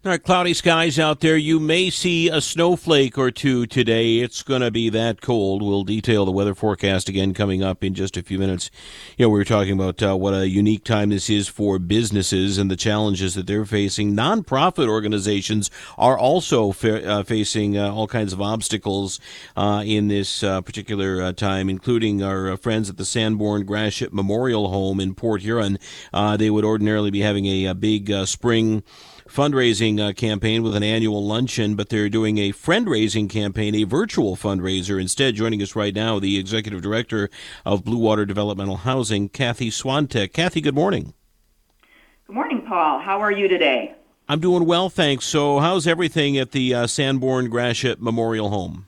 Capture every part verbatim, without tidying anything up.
All right, cloudy skies out there. You may see a snowflake or two today. It's going to be that cold. We'll detail the weather forecast again coming up in just a few minutes. You know, we were talking about uh, what a unique time this is for businesses and the challenges that they're facing. Nonprofit organizations are also fa- uh, facing uh, all kinds of obstacles uh, in this uh, particular uh, time, including our uh, friends at the Sanborn Gratiot Memorial Home in Port Huron. Uh, they would ordinarily be having a, a big uh, spring fundraising uh, campaign with an annual luncheon, but they're doing a friend-raising campaign, a virtual fundraiser instead. Joining us right now, the Executive Director of Blue Water Developmental Housing, Kathy Swantek. Kathy, good morning. Good morning, Paul. How are you today? I'm doing well, thanks. So how's everything at the uh, Sanborn Gratiot Memorial Home?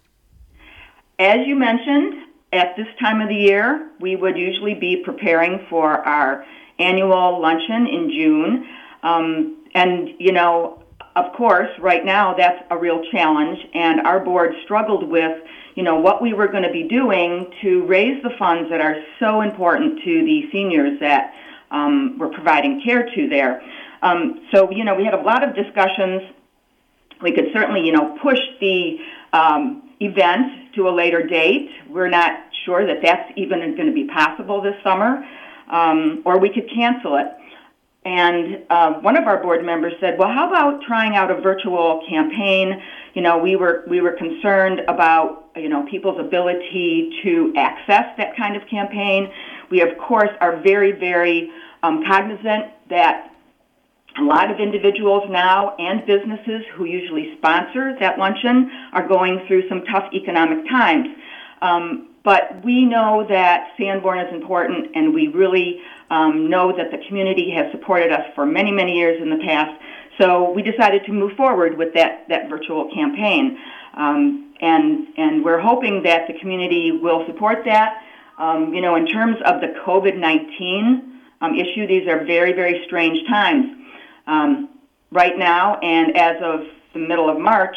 As you mentioned, at this time of the year, we would usually be preparing for our annual luncheon in June. Um, And, you know, of course, right now that's a real challenge, and our board struggled with, you know, what we were going to be doing to raise the funds that are so important to the seniors that um, we're providing care to there. Um, so, you know, we had a lot of discussions. We could certainly, you know, push the um, event to a later date. We're not sure that that's even going to be possible this summer, um, or we could cancel it. And uh, one of our board members said, well, how about trying out a virtual campaign? You know, we were we were concerned about, you know, people's ability to access that kind of campaign. We, of course, are very, very um, cognizant that a lot of individuals now and businesses who usually sponsor that luncheon are going through some tough economic times. Um, but we know that Sanborn is important, and we really um, know that the community has supported us for many, many years in the past. So we decided to move forward with that, that virtual campaign. Um, and, and we're hoping that the community will support that. Um, you know, in terms of the COVID nineteen um, issue, these are very, very strange times. Um, right now, and as of the middle of March,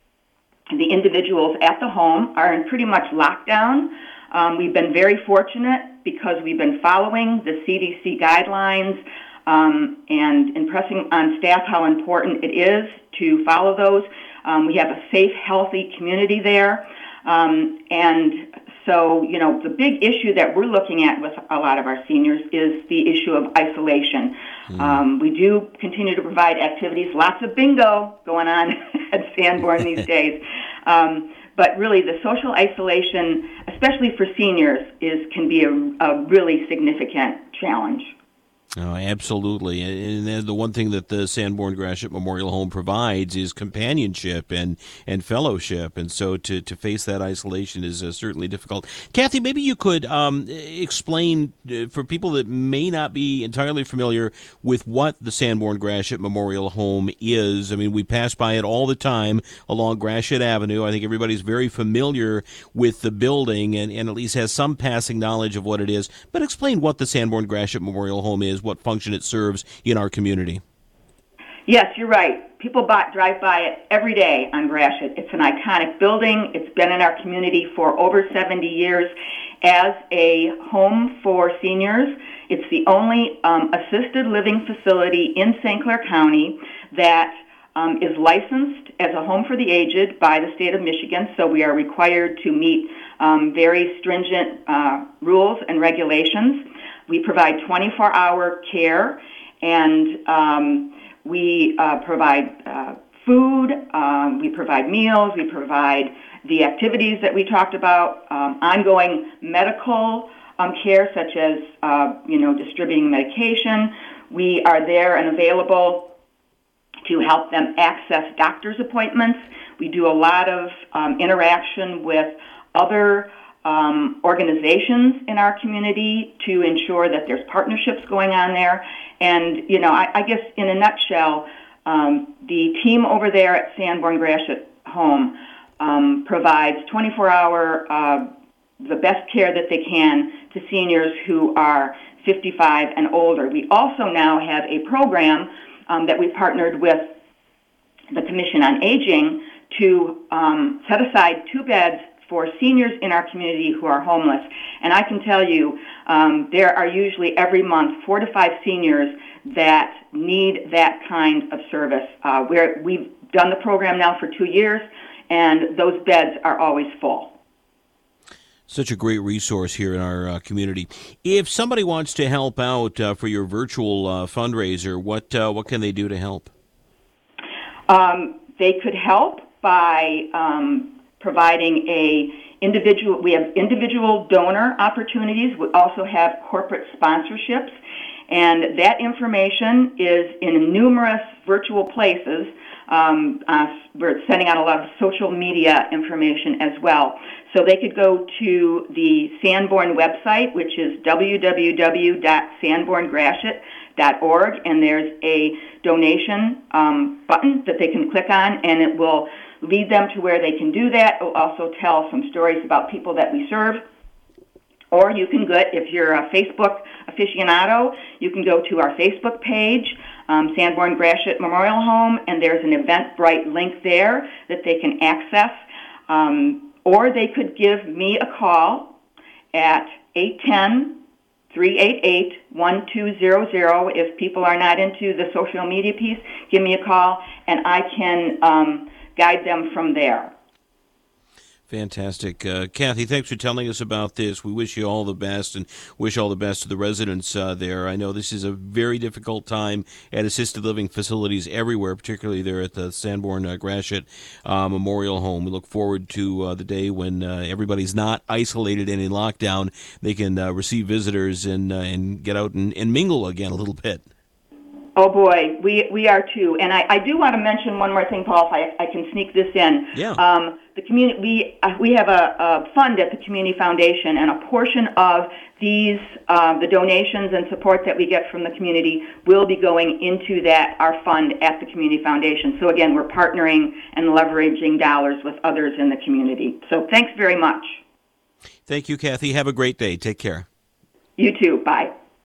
the individuals at the home are in pretty much lockdown. Um, we've been very fortunate because we've been following the C D C guidelines um, and impressing on staff how important it is to follow those. Um, we have a safe, healthy community there. Um, and so, you know, the big issue that we're looking at with a lot of our seniors is the issue of isolation. Mm. Um, we do continue to provide activities, lots of bingo going on at Sanborn these days. Um, but really the social isolation, especially for seniors, is can be a, a really significant challenge. Oh, absolutely. And the one thing that the Sanborn Gratiot Memorial Home provides is companionship and, and fellowship. And so to, to face that isolation is uh, certainly difficult. Kathy, maybe you could um, explain uh, for people that may not be entirely familiar with what the Sanborn Gratiot Memorial Home is. I mean, we pass by it all the time along Gratiot Avenue. I think everybody's very familiar with the building and, and at least has some passing knowledge of what it is. But explain what the Sanborn Gratiot Memorial Home is, what function it serves in our community. Yes, you're right. People buy, drive by it every day on Gratiot. It's an iconic building. It's been in our community for over seventy years as a home for seniors. It's the only um, assisted living facility in Saint Clair County that um, is licensed as a home for the aged by the state of Michigan, so we are required to meet um, very stringent uh, rules and regulations. We provide twenty-four hour care, and um, we uh, provide uh, food, um, we provide meals, we provide the activities that we talked about, um, ongoing medical um, care such as, uh, you know, distributing medication. We are there and available to help them access doctor's appointments. We do a lot of um, interaction with other Um, organizations in our community to ensure that there's partnerships going on there. And, you know, I, I guess in a nutshell, um, the team over there at Sanborn Gratiot Home um, provides twenty-four hour, uh, the best care that they can to seniors who are fifty-five and older. We also now have a program um, that we partnered with the Commission on Aging to um, set aside two beds for seniors in our community who are homeless. And I can tell you, um, there are usually every month four to five seniors that need that kind of service. Uh, where we've done the program now for two years, and those beds are always full. Such a great resource here in our uh, community. If somebody wants to help out uh, for your virtual uh, fundraiser, what uh, what can they do to help? Um, they could help by um, providing a individual. We have individual donor opportunities. We also have corporate sponsorships, and that information is in numerous virtual places. Um, uh, we're sending out a lot of social media information as well. So they could go to the Sanborn website, which is w w w dot sanborn gratiot dot org, and there's a donation um, button that they can click on, and it will lead them to where they can do that. It will also tell some stories about people that we serve. Or you can go, if you're a Facebook aficionado, you can go to our Facebook page, um, Sanborn Gratiot Memorial Home, and there's an Eventbrite link there that they can access. Um, or they could give me a call at eight one zero, three eight eight, one two zero zero. If people are not into the social media piece, give me a call, and I can um, guide them from there. Fantastic. Uh, Kathy, thanks for telling us about this. We wish you all the best and wish all the best to the residents uh, there. I know this is a very difficult time at assisted living facilities everywhere, particularly there at the Sanborn uh, Gratiot uh, Memorial Home. We look forward to uh, the day when uh, everybody's not isolated and in lockdown. They can uh, receive visitors and uh, and get out and, and mingle again a little bit. Oh, boy, we we are too. And I, I do want to mention one more thing, Paul, if I, I can sneak this in. Yeah. Um, the community, we, uh, we have a, a fund at the Community Foundation, and a portion of these, uh, the donations and support that we get from the community will be going into that, our fund at the Community Foundation. So, again, we're partnering and leveraging dollars with others in the community. So thanks very much. Thank you, Kathy. Have a great day. Take care. You too. Bye.